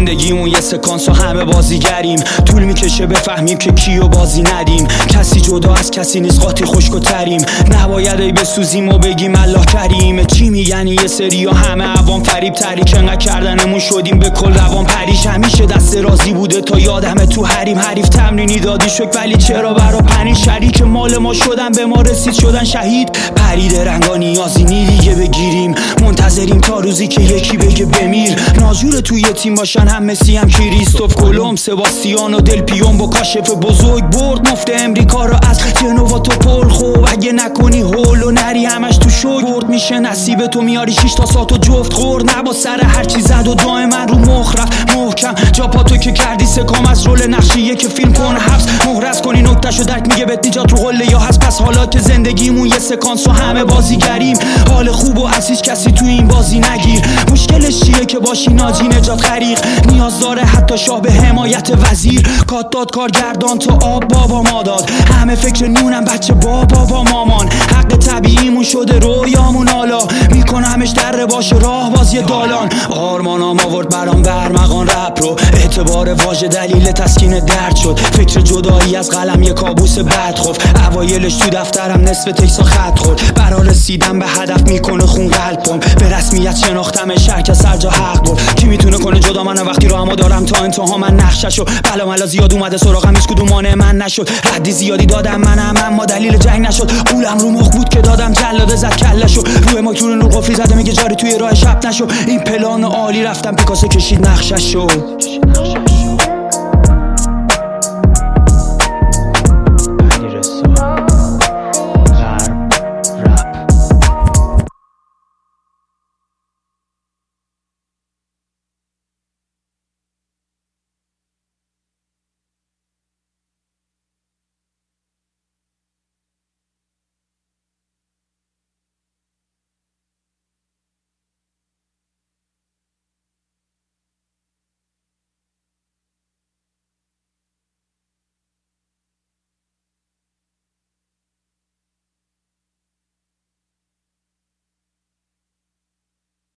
زندگیمون یه سکانس و همه بازیگریم. طول میکشه بفهمیم که کیو بازی ندیم. کسی جدا از کسی نیست، قاطی خشک و تریم. نباید ای بسوزیم و بگیم الله کریمه. چی میگن یه سری ها همه عوام فریب تری که انقدر کردنمون شدیم به کل روان پریش. همیشه دست رازی بوده تا یادمه تو حریم حریف تمرینی دادی شک، ولی چرا برا پنی شریک مال ما شدن به ما رسید شدن شهید. پرید رنگا نیازی نی دیگه بگیریم، منتظریم تا روزی که یکی بگه بمیر. ناجور توی تیم باشن هم مسی هم کریستوف کلم، سباستیان و دل پیون با کاشف بزرگ برد مفت امریکا رو از جنوا تو پل. خوب اگه نکنی هول و نری همش تو شوک برد میشه نصیب تو، میاری 6 تا سات و جفت خورد. نبا سر هرچی زد و دائما رو مخ رفت محکم. جا پاتو که کردی سکام از رول نقشیه که فیلم کن حبس مهرس کنی نکتهشو درک میگه بهت نجات رو قله یا هست. پس حالا که زندگیمون یه سکانس و همه بازیگریم، حال خوب و از هیچ کسی تو این بازی نگیر. مشکلش چیه که باشی ناجی نجات غریق، نیاز داره حتی شاه به حمایت وزیر. کات داد کارگردان تو آب بابا ما داد، همه فکر نونم بچه بابا با مامان. حق طبیعیمون شده رویامون حالا، میکنمش در باشه راه باز یه دالان. آرمانام آورد برام برمغان رپ رو، اعتبار واژه دلیل تسکین درد شد. فکر جدایی از قلم یه کابوس بد خفت، اوایلش تو دفترم نصف تکسا خط خورد. برا رسیدم به هدف میکنه خون قلبم، به رسمیت شناختم شهر که سر جا حق بود. کی میتونه کنه جدا من وقتی رو همو دارم تا انتها من نقششو. بلا ملا زیاد اومده سراغم هیچ کدوم مانع من نشد. ردی زیادی دادم منم اما دلیل جنگ نشد. قولم رو مخ بود که دادم جلاده زد کلشو. روی ماکتون نور قفلی زده میگه جاری توی راه شب نشو. این پلان عالی رفتم پیکاسو کشید نقششو.